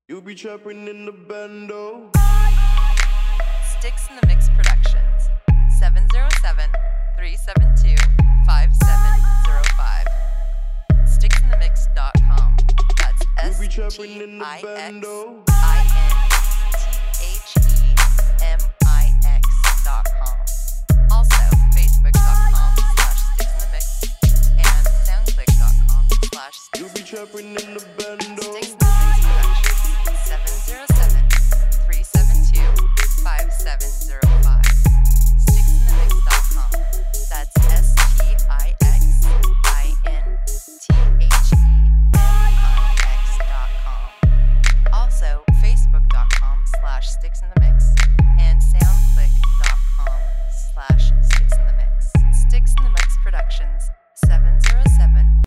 You be trapping in the bando. Sticks in the Mix Productions. 707-372-5705. Sticksinthemix.com. That's You be trapping in the bando. STIXINTHEMIX.com. Also, Facebook.com/SticksInTheMix and SoundClick.com/Sticks. You be trapping in the bando. Sticks in the Mix Productions. 707-372-5705.